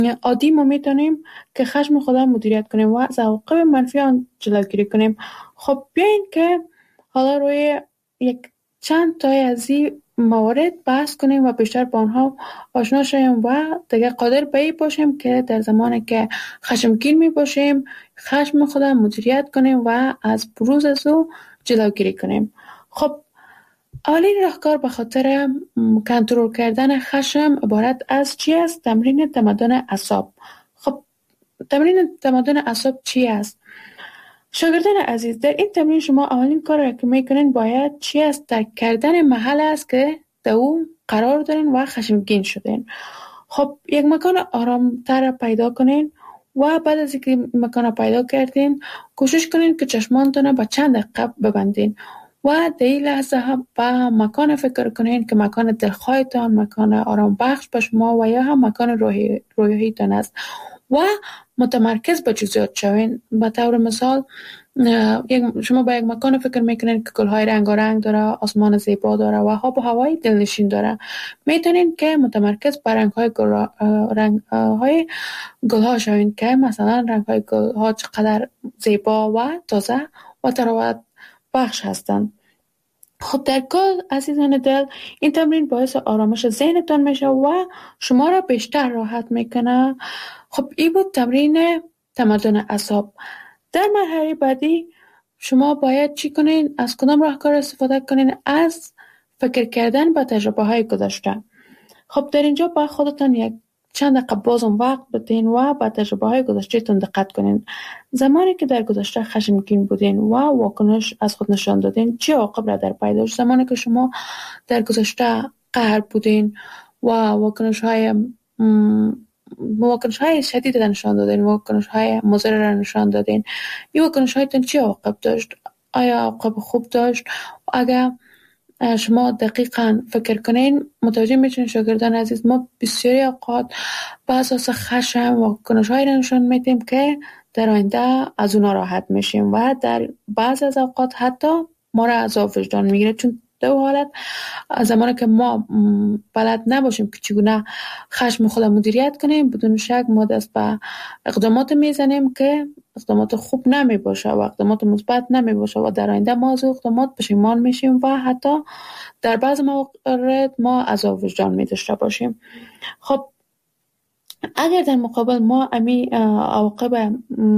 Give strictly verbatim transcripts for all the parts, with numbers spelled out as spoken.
عادی ما میتونیم که خشم خود را مدیریت کنیم و از عواقب منفی آن جلوگیری کنیم. خب بیاین که حالا روی یک چند تای از این موارد بحث کنیم و بیشتر با آنها آشنا شویم و دیگه قادر به این باشیم که در زمانی که خشمگین می باشیم خشم خود را مدیریت کنیم و از بروز از او جلوگیری کنیم. خب اولین راهکار به خاطر کنترل کردن خشم عبارت از چی است؟ تمرین تمدن اعصاب. خب تمرین تمدن اعصاب چی است؟ شاگردان عزیز، در این تمرین شما اولین کار را که میکنین باید چی است؟ درک کردن محل است که در او قرار دارین و خشمگین شدین. خب یک مکان آرامتر پیدا کنین و بعد از اینکه مکان پیدا کردین کوشش کنین که چشمانتون به چند دقیقه ببندین و در این لحظه هم به مکان فکر کنین که مکان دلخواهتان، مکان آرام بخش به شما و یا هم مکان روحی روحیتان است و متمرکز به جزئیات شوین. به طور مثال شما به یک مکان فکر میکنین که گلهای رنگارنگ داره، آسمان زیبا داره و آب و هوای دلنشین داره. میتونین که متمرکز بر رنگهای گل رنگهای گلها شوین که مثلا رنگهای گلها چقدر زیبا و تازه و تراوت بخش هستند. خب در کل عزیزان دل، این تمرین باعث آرامش ذهنتان میشه و شما را بیشتر راحت میکنه. خب این بود تمرین تمدن اعصاب. در مرحله بعدی شما باید چی کنین؟ از کدام راهکار استفاده کنین؟ از فکر کردن به تجربه های گذشته. خب در اینجا با خودتان یک چند دقیقه بازم وقت بدین و به تجربه های گذشته‌تان دقت کنین. زمانی که در گذشته خشمگین بودین و واکنش از خود نشان دادین چه عواقب را در پی داشت؟ زمانی که شما در گذشته قهر بودین و واکنش های واکنش های شدید را نشان دادین، واکنش های مضر را نشان دادین، این واکنش هایتان چه عواقب داشت؟ آیا عواقب خوب داشت؟ اگر شما دقیقاً فکر کنین متوجه میشین شاگردان عزیز، ما بسیاری اوقات به اساس خشم و واکنش‌هایی را نشان میدیم که در آینده از اونا راحت میشیم و در بعض از اوقات حتی ما را عذاب وجدان میگیره، چون در حالت زمانی که ما بلد نباشیم که چگونه خشم خود مدیریت کنیم، بدون شک ما دست به اقدامات میزنیم که اقدامات خوب نمی باشه و اقدامات مثبت نمی باشه و در آینده ما از اقدامات پشیمان میشیم و حتی در بعض موارد ما عذاب وجدان می داشته باشیم. خب اگر در مقابل ما امی عواقب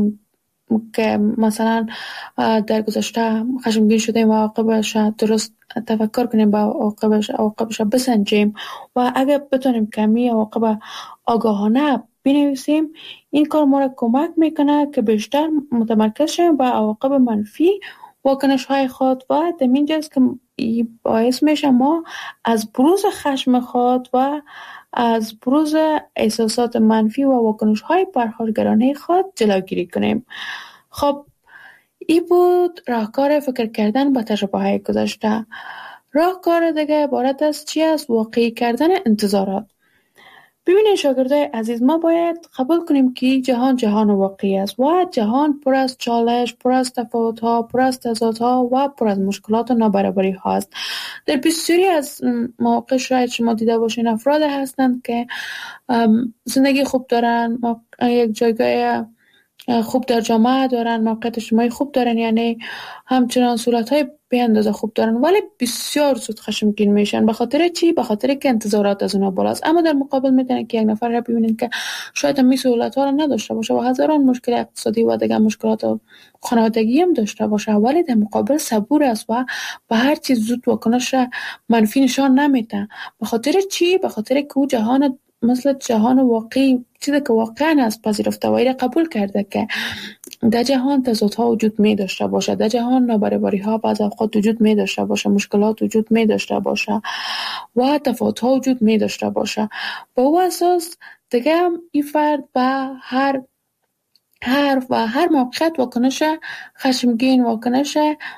که مثلا در گذشته خشمگین شدیم و عواقبش درست تفکر کنیم با عواقبش عواقبش بسنجیم و اگر بتونیم کمی عواقب آگاهانه بنویسیم، این کار ما را کمک میکنه که بیشتر متمرکز شویم با عواقب منفی واکنش های خود و در اینجاست که باعث میشه ما از بروز خشم خود و از بروز احساسات منفی و واکنش های پرخاشگرانه خود جلوگیری کنیم. خب این بود راهکار فکر کردن با تجربه های گذشته. راهکار دیگه عبارت از چی است؟ واقعی کردن انتظارات. ببینید شاگردای عزیز، ما باید قبول کنیم که جهان جهان واقعی است و جهان پر از چالش، پر از تفاوت‌ها، پر از تضادها و پر از مشکلات و نابرابری‌ها است. در بسیاری از مواقع شاید شما دیده باشین افراد هستند که زندگی خوب دارن، یک جایگاه خوب در جامعه دارن، موقعیت اجتماعی خوب دارن، یعنی همچنان صورت‌های به اندازه خوب دارن، ولی بسیار زود خشمگین میشن. به خاطر چی؟ به خاطر که انتظارات از اونها بالاست. اما در مقابل میتونن که یک نفر را ببینین که شاید هم سهولت‌ها را نداشته باشه و هزاران مشکل اقتصادی و دیگر مشکلات خانوادگی هم داشته باشه، ولی در مقابل صبور است و به هر چیز زود واکنش منفی نشان نمیده. به خاطر چی؟ به خاطر که او جهان مثل جهان واقعی، چیزی که واقعا است پذیرفته و را قبول کرده که در جهان تضادها وجود می داشته باشه، در جهان نابرابری ها بعض اوقات وجود می داشته باشه، مشکلات وجود می داشته باشه و تفاوت ها وجود می داشته باشه. با او اساس دیگه این فرد به هر هر و هر موقعیت واکنش خشمگین، واکنش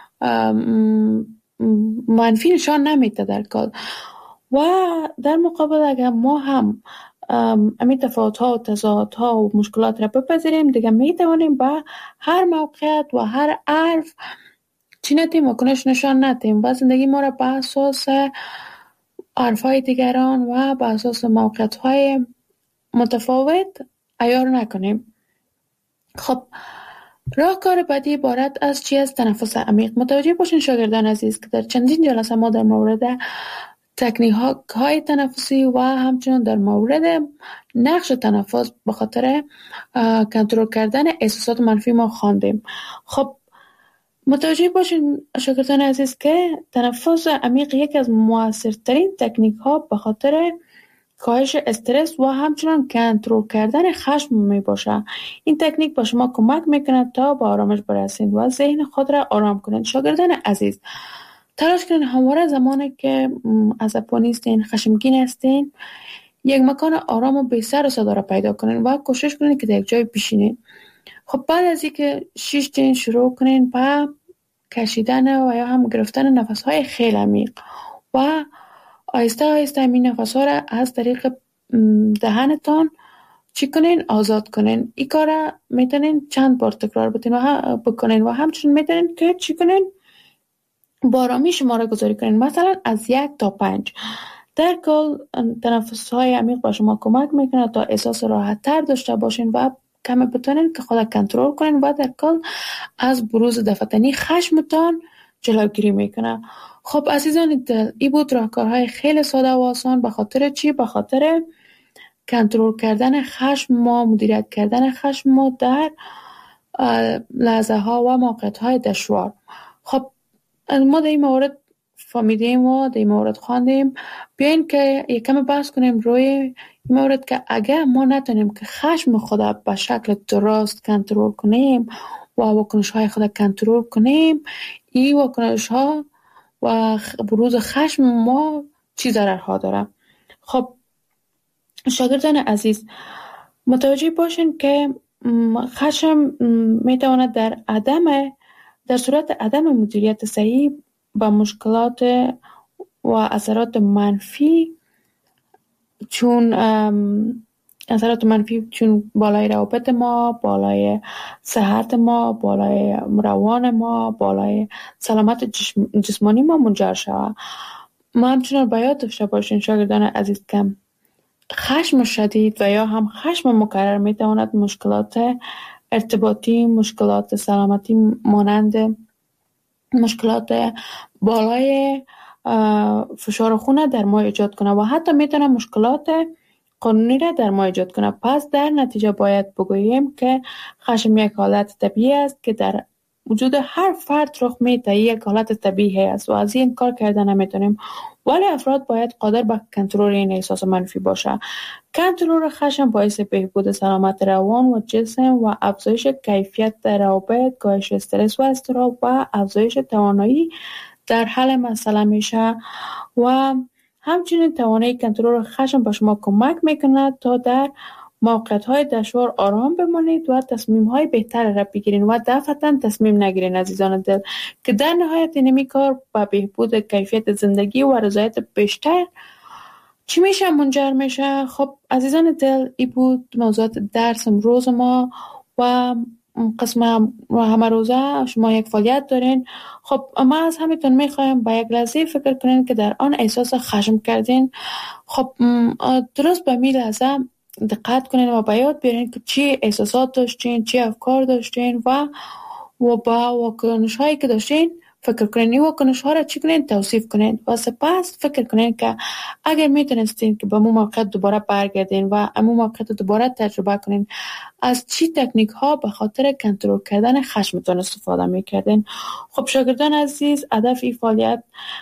منفی نشان نمیده در کل. و در مقابل اگر ما هم امی تفاوت‌ها و تضادها و مشکلات را بپذیریم، دیگه میتوانیم با هر موقعیت و هر حرف چی نتیم واکنش نشان ندیم و زندگی ما را به اساس حرف‌های دیگران و به اساس موقعیت‌های متفاوت عیار نکنیم. خب راهکار بعدی عبارت از چی است؟ تنفس عمیق. متوجه باشین شاگردان عزیز که در چندین جلسه ما در مورد تکنیک های تنفسی و همچنین در مورد نقش تنفس به خاطر کنترل کردن احساسات منفی ما خواندیم. خب متوجه باشین شاگردان عزیز که تنفس عمیق یکی از موثرترین تکنیک ها به خاطر کاهش استرس و همچنان کنترل کردن خشم می باشه. این تکنیک با شما کمک میکنه تا به آرامش برسید و ذهن خود را آرام کنید. شاگردان عزیز تلاش کنید همواره زمانی که عصبانی هستین، خشمگین هستین، یک مکان آرام و بی سر و صدا را پیدا کنید و کوشش کنید که در یک جای بشینید. خب بعد از اینکه شیشتین شروع کنید با کشیدن و یا هم گرفتن نفس های خیلی عمیق و آهسته آهسته این نفس ها را از طریق دهنتان چی کنین؟ آزاد کنین. این کار را میتونین چند بار تکرار بکنین و همچنین میتونین که چی کنین؟ با آرامی شماره گذاری کنین، مثلا از یک تا پنج. در کل تنفس های عمیق با شما کمک میکنه تا احساس راحت تر داشته باشین و کمی بتونین که خود کنترل کنین و در کل از بروز دفتنی خشمتان جلوگیری میکنه. خب عزیزان دل، این بود راهکارهای خیلی ساده و آسان. به خاطر چی؟ به خاطر کنترل کردن خشم ما، مدیریت کردن خشم ما در لحظه ها و موقعیت های دشوار. خب ما در این مورد فهمیدیم و در این مورد خواندیم. بیاین که یک کمی بحث کنیم روی این مورد که اگر ما نتونیم که خشم خود به شکل درست کنترل کنیم و واکنش های خود کنترل کنیم، این واکنش ها و بروز خشم ما چی ضررها داره. خب شاگردان عزیز متوجه باشین که خشم میتواند در عدم در صورت عدم مدیریت صحیح با مشکلات و اثرات منفی چون اثرات منفی چون بالای روابط ما، بالای صحت ما، بالای روان ما، بالای سلامت جسمانی ما منجر شود. ما همچنان باید داشته باشین شاگردان عزیز که خشم شدید و یا هم خشم مکرر میتواند مشکلات ارتباطی، مشکلات سلامتی مانند مشکلات بالای فشار خون در ما ایجاد کنه و حتی میتونه مشکلات قانونی را در ما ایجاد کنه. پس در نتیجه باید بگوییم که خشم یک حالت طبیعی است که در وجود هر فرد رخ میده، یک حالت طبیعی است و از این کار کردن نمیتونیم، ولی افراد باید قادر به کنترل این احساس منفی باشه. کنترل خشم باعث بهبود سلامت روان و جسم و افزایش کیفیت روابط، کاهش استرس و اضطراب و افزایش توانایی در حل مسئله میشه و همچنین توانایی کنترل خشم به شما کمک میکنه تا در موقعیت‌های دشوار آرام بمانید و تصمیم‌های بهتر را بگیرید و دفعتاً تصمیم نگیرید عزیزان دل، که در نهایت نمی کار به بهبود کیفیت زندگی و رضایت بیشتر چی میشه منجر میشه. خب عزیزان دل، این بود موضوعات درس امروز ما و قسم همه روزه شما یک فعالیت دارین. خب ما از همیتون میخوایم با یک لحظه فکر کنین که در آن احساس خشم کردین. خب درست به می لحظه دقت کنین و به یاد بیارین که چی احساسات داشتین، چی افکار داشتین و و با واکنش هایی که داشتین فکر کنین. این واکنش ها را چی کنین؟ توصیف کنین و سپس فکر کنین که اگر میتونستین که به مو موقعیت دوباره برگردین و امو موقعیت دوباره تجربه کنین، از چی تکنیک ها به خاطر کنترل کردن خشمتون استفاده میکردین. خب شاگردان عزیز، هدف این فعالیت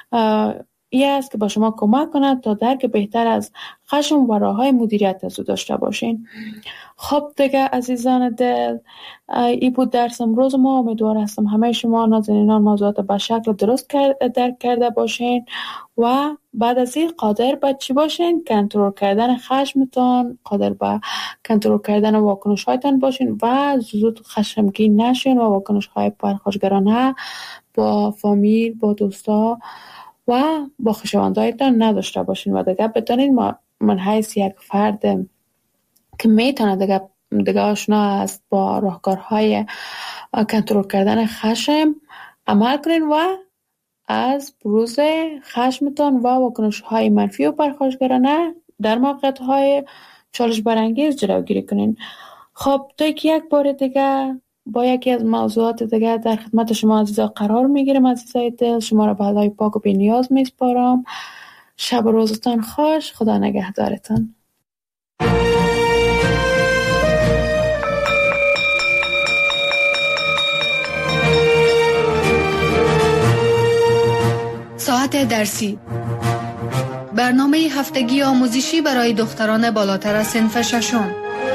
این است که با شما کمک کند تا درک بهتر از خشم و راه‌های مدیریت از او داشته باشین. خب دیگه عزیزان دل، این بود درس امروز ما. امیدوار هستم همه شما نازنینان موضوعات به شکل درست درک کرده باشین و بعد از این قادر به چی باشین؟ کنترل کردن خشمتان، قادر به کنترل کردن واکنش هایتان باشین و زود خشمگین نشین و واکنش های پرخاشگرانه با فامیل، با دوستا و با خویشاوندایتان نداشته باشین و دیگه بتونین ما من حیث یک فرد که میتونه دیگه دیگه آشنا است با راهکارهای کنترل کردن خشم عمل کنین و از بروز خشمتان و واکنش های منفی و پرخاشگرانه در موقعیت های چالش برانگیز جلوگیری کنین. خب تا که یک بار دیگه با یکی از موضوعات دیگه در خدمت شما عزیزا قرار میگیرم. عزیزای دل، شما را به خدای پاک و بی نیاز میسپارم. شب و روزتان خوش. خدا نگهدارتان. ساعت درسی، برنامه هفتگی آموزشی برای دختران بالاتر از صنف ششم.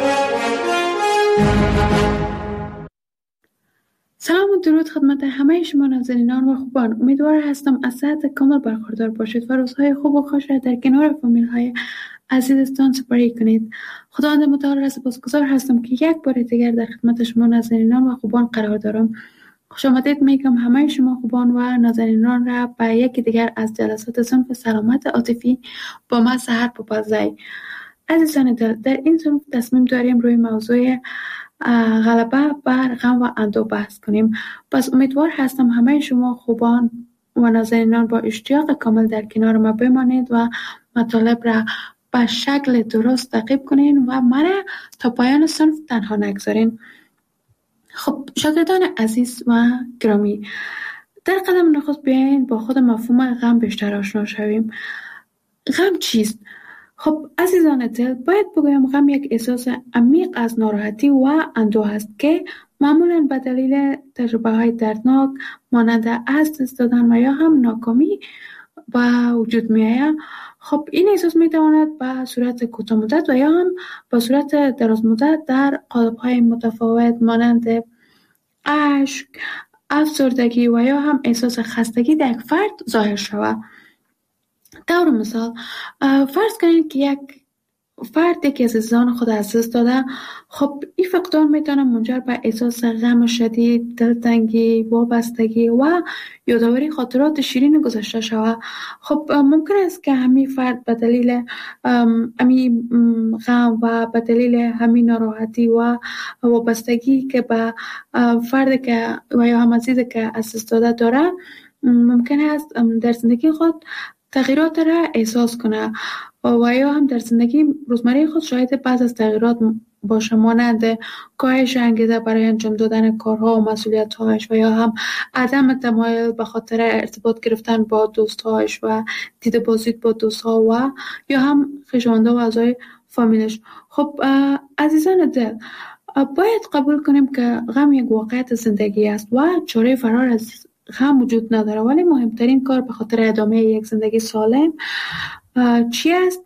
سلام و درود خدمت همه شما نازنینان و خوبان. امیدوار هستم از صحت کامل برخوردار باشید و روزهای خوب و خوش را در کنار فامیل های عزیزتان سپری کنید. خداوند متعال را سپاسگزار هستم که یک بار دیگر در خدمت شما نازنینان و خوبان قرار دارم. خوش آمدید میگم همه شما خوبان و نازنینان را به یکی دیگر از جلسات صنف سلامت عاطفی با من سحر پوپزی. عزیزان دل، در این صنف تصمیم داریم روی موضوع غلبه بر غم و اندوه بحث کنیم. پس امیدوار هستم همه شما خوبان و نازنینان با اشتیاق کامل در کنار ما بمانید و مطالب را به شکل درست تعقیب کنین و مرا تا پایان صنف تنها نگذارین. خب شاگردان عزیز و گرامی، در قدم نخست بیاین با خود مفهوم غم بیشتر آشنا شویم. غم چیست؟ خب عزیزان دل، باید بگویم غم یک احساس عمیق از ناراحتی و اندوه است که معمولاً به دلیل تجربه های دردناک مانند از دست دادن و یا هم ناکامی به وجود می آید. خب این احساس می تواند به صورت کوتاه مدت و یا هم به صورت دراز مدت در قالب های متفاوت مانند اشک، افسردگی و یا هم احساس خستگی در یک فرد ظاهر شود. طور مثال فرض کنید که یک فرد یکی از عزیزان خود از دست داده. خب این فقدان میتونه منجر به احساس غم شدید، دلتنگی، وابستگی و یادآوری خاطرات شیرین گذشته شود. خب ممکن است که همین فرد به دلیل همین غم و به دلیل همین ناراحتی و وابستگی که به فرد که و یا هم عزیزی که از دست داده داره، ممکن است در زندگی خود تغییرات را احساس کنه و یا هم در زندگی روزمره خود شاهد بعض از تغییرات باشه، مانند کاهش انگیزه برای انجام دادن کارها و مسئولیت‌هایش و یا هم عدم تمایل به خاطر ارتباط گرفتن با دوست‌هایش و دیده بازی با دوست‌ها و یا هم خویشاوندان و اعضای فامیلش. خب عزیزان دل، باید قبول کنیم که غم یک واقعیت زندگی است و چاره فرار از غم وجود نداره، ولی مهمترین کار به خاطر ادامه یک زندگی سالم چی است؟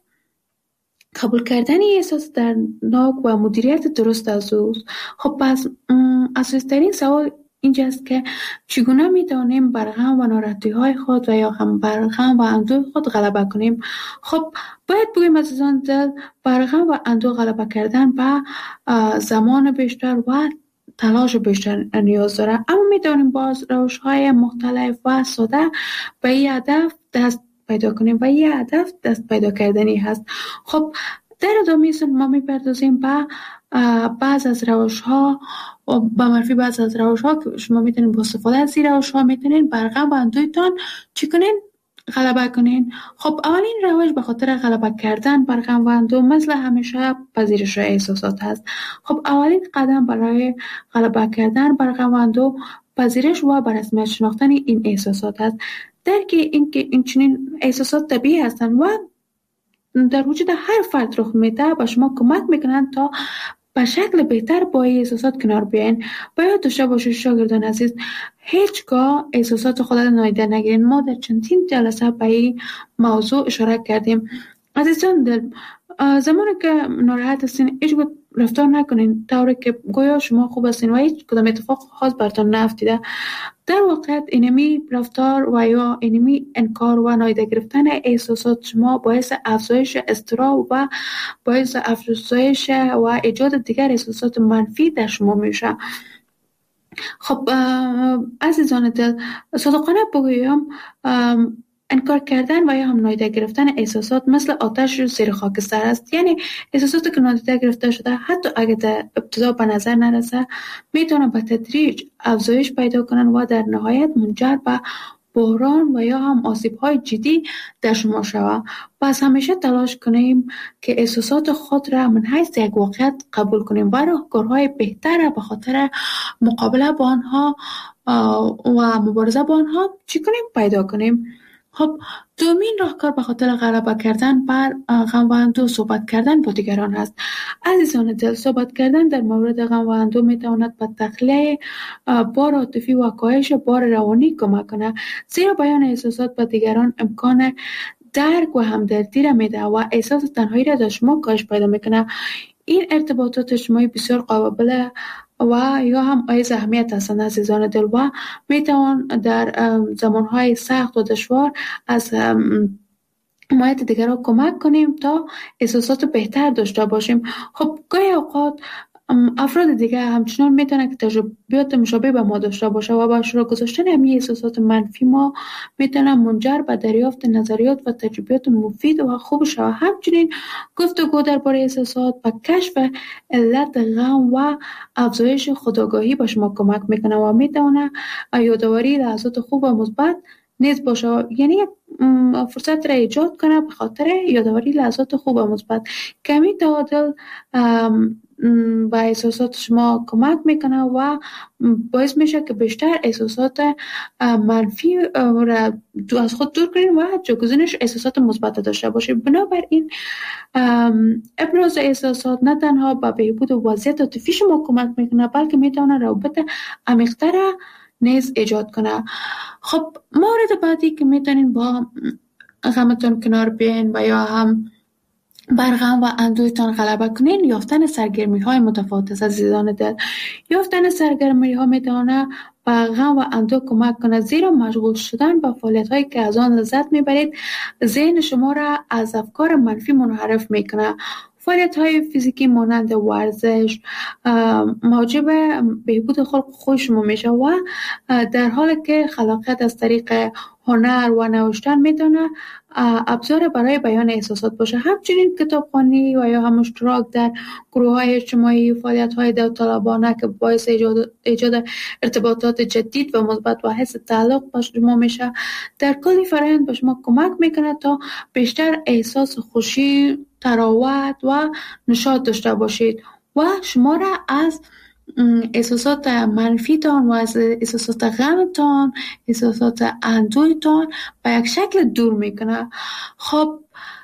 قبول کردن احساس دردناک و مدیریت درست از او. خب پس اساسی‌ترین سوال اینجاست که چگونه میتونیم بر غم و ناراحتی‌های خود و یا هم بر غم و اندوه خود غلبه کنیم. خب باید بگیم عزیزان دل، بر غم و اندوه غلبه کردن به زمان بیشتر و تلاش بیشتر نیاز داره، اما میتونیم باز روش‌های مختلف و ساده به این هدف دست پیدا کنیم و این هدف دست پیدا کردنی هست. خب در ادامه سن ما میپردازیم به بعض از روش‌ها و به معرفی بعض از روش‌ها که شما میتونید با استفاده از این روش‌ها میتونید بر غم و اندوهتان چی کنین؟ غلبه کنین. خب اولین روش به خاطر غلبه کردن بر غم و اندوه مثل همیشه پذیرش احساسات هست. خب اولین قدم برای غلبه کردن بر غم و اندوه پذیرش و به رسمیت شناختن این احساسات هست. درک این که این چنین احساسات طبیعی هستند و در وجود هر فرد رخ میده به شما کمک میکنند تا به شکل بهتر با این احساسات کنار بیاین. باید داشته باشید شاگردان عزیز، هیچگاه احساسات خود را نادیده نگیرین. ما در چندین جلسه به این موضوع اشاره کردیم. عزیزان دل، زمانی که ناراحت هستین هیچ رفتار نکنین طوری که گویا شما خوب هستین و هیچ کدام اتفاق خاص براتون نیفتیده. در واقع اینمی رفتار و یا اینمی انکار و نادیده گرفتن احساسات شما باعث افزایش اضطراب و باعث افزایش و ایجاد دیگر احساسات منفی در شما میشه. خب عزیزان دل، صادقانه بگویم انکار کردن و یا هم نادیده گرفتن احساسات مثل آتش زیر خاکستر است. یعنی احساساتی که نادیده گرفته شده حتی اگه در ابتدا به نظر نرسه میتونه به تدریج افزایش پیدا کنن و در نهایت منجر به بحران و یا هم آسیب‌های جدی در شما شود. پس همیشه تلاش کنیم که احساسات خود را من حیث یک واقعیت قبول کنیم و راهکارهای بهتر را به خاطر مقابله با آنها و مبارزه با آنها چی کنیم پیدا کنیم. خب دومین راهکار به خاطر غلبه کردن بر غم و اندوه صحبت کردن با دیگران است. عزیزان دل، صحبت کردن در مورد غم و اندوه میتواند به تخلیه بار عاطفی و کاهش بار روانی کمک کنه، زیرا بیان احساسات به دیگران امکان درک و همدردی را میده و احساس تنهایی را در شما کاهش پیدا میکنه. این ارتباطات اجتماعی بسیار قابل و یا هم ایز اهمیت هستند عزیزان دل و میتوان در زمانهای سخت و دشوار از حمایت دیگران کمک کنیم تا احساسات بهتر داشته باشیم. خب گاهی اوقات افراد دیگه همچنان میتونه که تجربیات مشابه به ما داشته باشه و با اشتراک گذاشتن همین احساسات منفی ما میتونه منجر به دریافت نظریات و تجربیات مفید و خوب شود. همچنین گفتگو درباره احساسات و کشف علت غم و افزایش خودآگاهی به شما کمک میکنه و میتونه یادآوری لحظات خوب و مثبت نیز باشه، یعنی فرصت را ایجاد کنه به خاطر یادآوری لحظات خوب و مثبت. کمی تعادل با احساسات شما کمک میکنه و باعث میشه که بیشتر احساسات منفی را از خود دور کنید و جایگزینش احساسات مثبت داشته باشید. بنابراین ابراز احساسات نه تنها به بهبود وضعیت عاطفی شما کمک میکنه، بلکه میتونه روابط عمیق‌تر نیز ایجاد کنه. خب مورد بعدی که میتونین با غمتون کنار بیاین و یا هم بر غم و اندوهتان غلبه کنین، یافتن سرگرمی های متفاوت است عزیزان دل. یافتن سرگرمی ها میتونه به غم و اندوه کمک کنه، زیرا مشغول شدن با فعالیت هایی که از آن لذت میبرید ذهن شما را از افکار منفی منحرف میکنه. فعالیت های فیزیکی مانند ورزش موجب بهبود خلق خوی شما میشه و در حالی که خلاقیت از طریق هنر و نوشتن میتونه ابزار برای بیان احساسات باشه. همچنین کتابخوانی و یا هم اشتراک در گروه های اجتماعی، فعالیت های داوطلبانه که باعث ایجاد, ایجاد ارتباطات جدید و مثبت و حس تعلق با شما میشه، در کلی فرآیند به شما کمک میکنه تا بیشتر احساس خوشی، تراوت و نشاط داشته باشید و شما را از احساسات منفیتان و از احساسات غمتان، احساسات اندوهتان به یک شکل دور میکنه. خب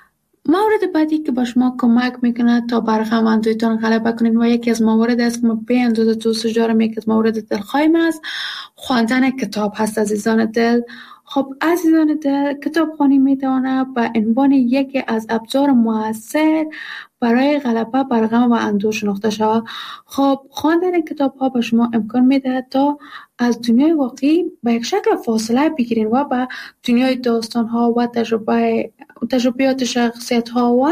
مورد بعدی که به شما کمک میکنه تا بر غم و اندوهتان غلبه کنین و یکی از موارد است که من به اندازه دوستش دارم، یکی از موارد دلخواهیم است خواندن کتاب هست عزیزان دل. خب عزیزان دل، کتابخوانی میتونه به عنوان یکی از ابزار موثر برای غلبه بر غم و اندوه شناخته شود. خب خواندن کتاب ها به شما امکان میده تا از دنیای واقعی به یک شکل فاصله بگیرین و به دنیای داستان ها و تجربه تجربیات شخصیت ها و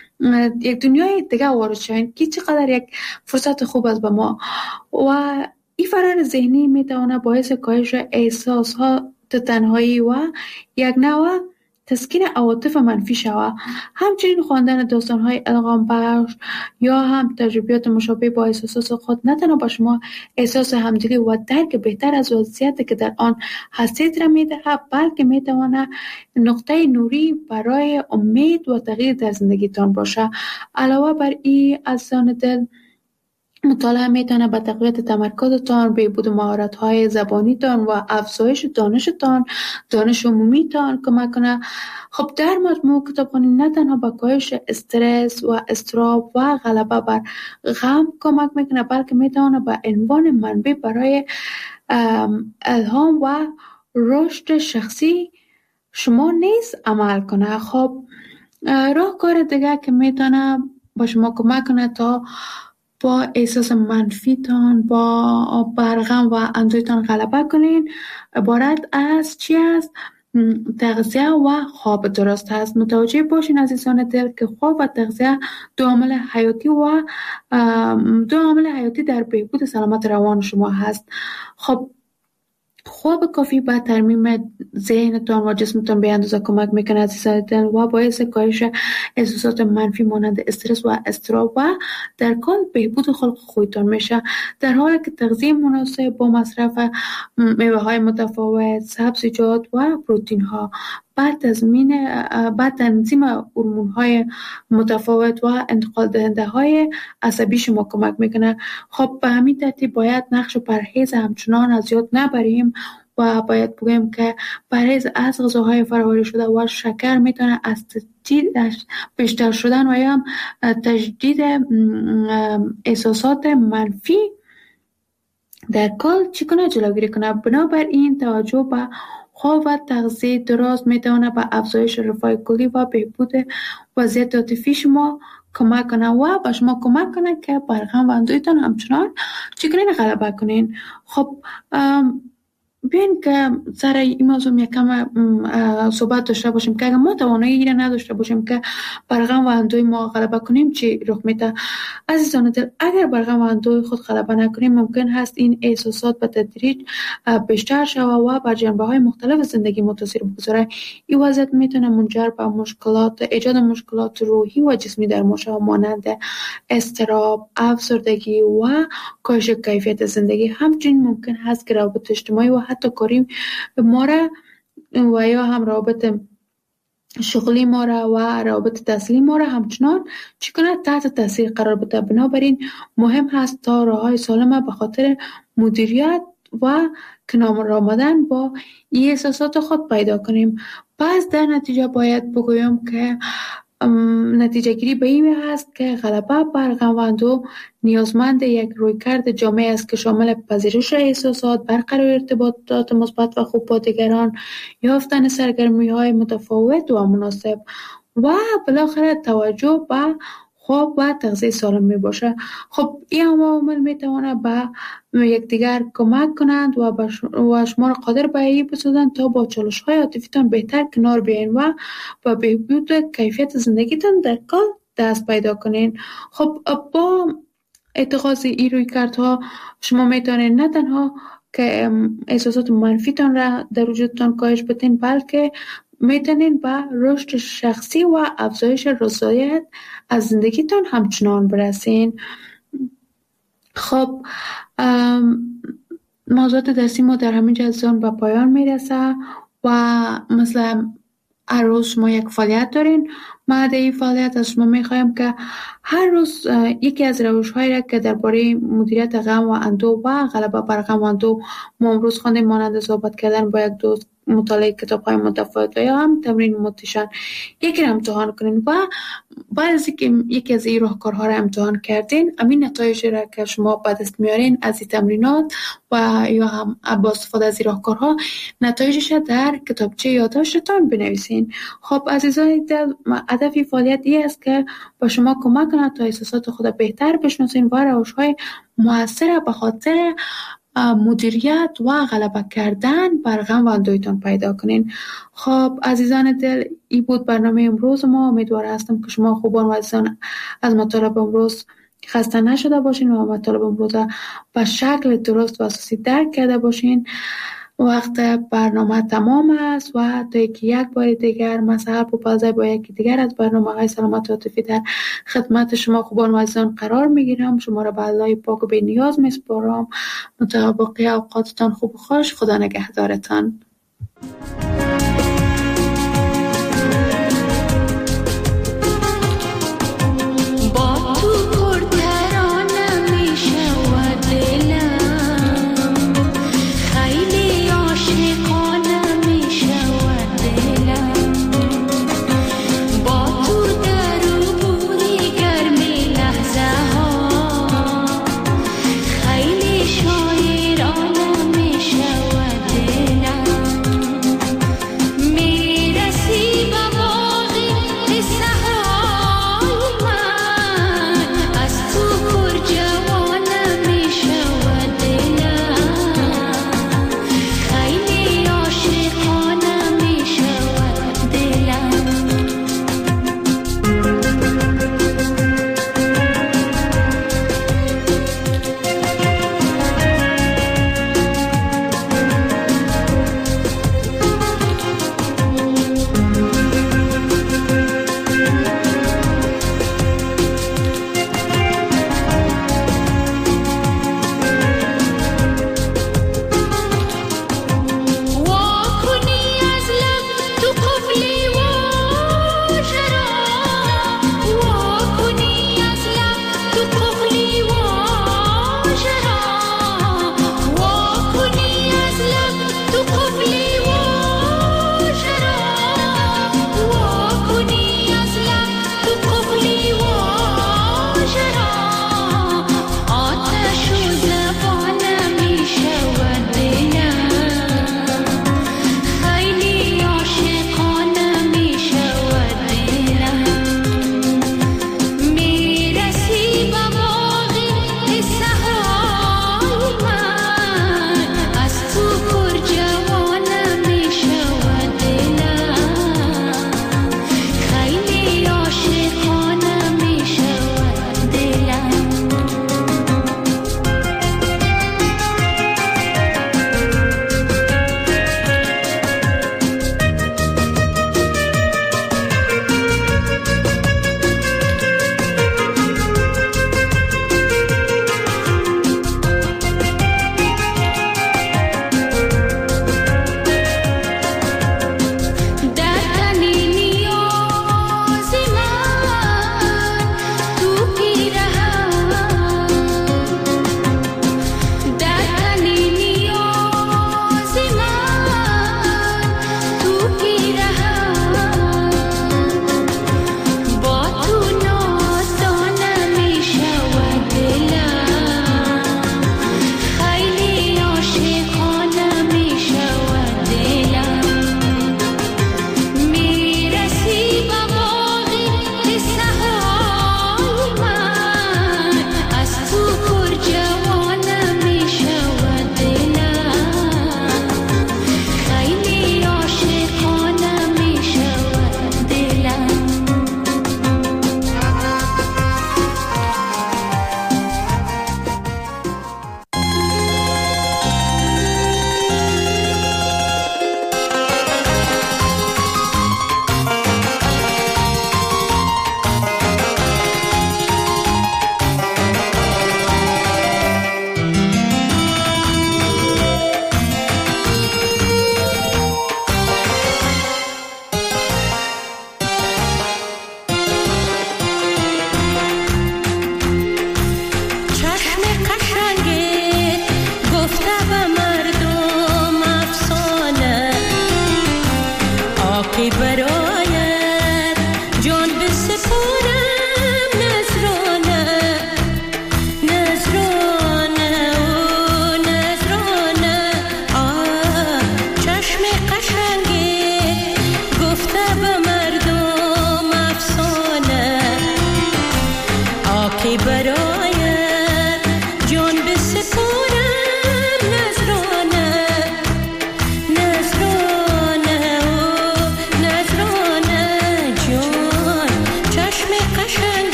یک دنیای دیگه وارد شوین که چقدر یک فرصت خوب است به ما. و این فرار ذهنی میتونه باعث کاهش احساس ها تنهایی و یک نوع تسکین عواطف منفی شود. همچنین خواندن داستان‌های الهام بخش یا هم تجربیات مشابه با احساسات خود نه تنها به شما احساس همدلی و درک بهتر از وضعیتی که در آن هستید را می‌دهد، بلکه می‌تواند نقطه نوری برای امید و تغییر در زندگیتان باشه. علاوه بر این عزیزان دل، مطالعه میتونه به تقویت تمرکزتان، بهبود مهارت‌های زبانیتان و افزایش دانشتان، دانش عمومیتان کمک کنه. خب در مجموع کتابخوانی نه تنها به کاهش استرس و اضطراب و غلبه بر غم کمک میکنه، بلکه میتونه به عنوان منبع برای الهام و رشد شخصی شما نیز عمل کنه. خب راهکار دیگه که میتونه با شما کمک کنه تا با احساس منفیتان، با برغم و اندوهتان غلبه کنین، عبارت از چی است؟ تغذیه و خواب درست است. متوجه باشین عزیزان دل که خواب و تغذیه دو عامل حیاتی و دو عامل حیاتی در بهبود سلامت روان شما هست. خب خواب کافی به ترمیم ذهنتان و جسمتان به اندازه کمک میکنه عزیزان و باعث کاهش احساسات منفی مانند استرس و اضطراب و در کل بهبود خلق خودتان میشه. در حالی که تغذیه مناسب با مصرف میوه های متفاوت، سبزیجات و پروتئین ها بعد تضمین بعد تنظیم هورمون های متفاوت و انتقال دهنده های عصبی شما کمک میکنه. خب به همین ترتیب باید نقش پرهیز همچنان از یاد نبریم و باید بگیم که پرهیز از غذاهای فرآوری شده و شکر میتونه از تجدید بیشتر شدن و یا هم تجدید احساسات منفی در کل چی کنه جلوگیری کنه. بنابراین توجه به خواب و تغذیه درست میتونه به افزایش رفاه کلی و بهبود وضعیت عاطفی شما کمک کنه و به شما کمک کنه که بر غم و اندوهتان همچنان چی کنین غلبه کنین. خب بیاین که سر این موضوع یکم صحبت داشته باشیم که اگر ما توانایی را نداشته باشیم که بر غم و اندوه ما غلبه کنیم چی رخ میده. عزیزان دل، اگر بر غم و اندوه خود غلبه نکنیم ممکن هست این احساسات به تدریج بیشتر شود و بر جنبه های مختلف زندگی ما تاثیر بگذاره. این وضعیت میتونه منجر به مشکلات ایجاد مشکلات روحی و جسمی در ما شود مانند اضطراب، افسردگی و کاهش کیفیت زندگی. همچنین ممکن هست که روابط اجتماعی و حتی کاری ما را و یا هم روابط شغلی ما را و روابط تحصیلی ما را همچنان چی کنه تحت تاثیر قرار بده. بنابراین مهم هست تا راههای سالم به خاطر مدیریت و کنار آمدن با این احساسات خود پیدا کنیم. پس در نتیجه باید بگویم که نتیجه گیری به این هست که غلبه بر غم و اندوه نیازمند یک رویکرد جامع است که شامل پذیرش احساسات، برقرار ارتباطات مثبت و خوب با دیگران، یافتن سرگرمی‌های متفاوت و مناسب و بالاخره توجه به خواب و تغذیه سالم می باشه. خب این عوامل می تواند به یکدیگر کمک کنند و و شما را قادر به این بسازند تا با چالش‌های عاطفیتان بهتر کنار بیاین و با بهبود کیفیت زندگیتان در کل دست پیدا کنین. خب با اتخاذ این رویکردها شما میتونید نه تنها که احساسات منفیتان را در وجودتان کاهش بدین بلکه میتونین به رشد شخصی و افزایش رضایت از زندگیتان همچنان برسین. خب موضوعات درسی ما در همین جزان به پایان میرسه و مثلا هر روز شما یک فعالیت دارین. ما در این فعالیت از شما میخوایم که هر روز یکی از روش‌هایی را که درباره مدیریت غم و اندوه و غلبه بر غم و اندوه ما امروز خواندیم مانند صحبت کردن با یک دوست، مطالعه کتاب‌های متفاوت و یا هم تمرین موتیشن یکی را امتحان کنین و بعد از اینکه یکی از این راهکارها را امتحان کردین همین نتایج را که شما به دست میارین از این تمرینات و یا هم با استفاده از این راهکارها نتایجش در کتابچه یادداشتتان بنویسین. خب عزیزان دل، هدف این فعالیت این است که با شما کمک کنه تا احساسات خود بهتر بشناسین و روش‌های مؤثر به خاطر مدیریت و غلبه کردن بر غم و اندوهتان پیدا کنین. خب عزیزان دل، این بود برنامه امروز ما. امیدوار هستم که شما خوبان و عزیزان از مطالب امروز خسته نشده باشین و مطالب امروز به شکل درست و اساسی درک کرده باشین. وقت برنامه تمام است و تا یکی یک بار دیگر مسئله پوپازه با یکی دیگر از برنامه های سلامت عاطفی در خدمت شما خوبان و عزیزان قرار میگیرم. شما را به الله پاک و بی نیاز میسپارم. مطابق اوقاتتان خوب و خوش. خدا نگهدارتان.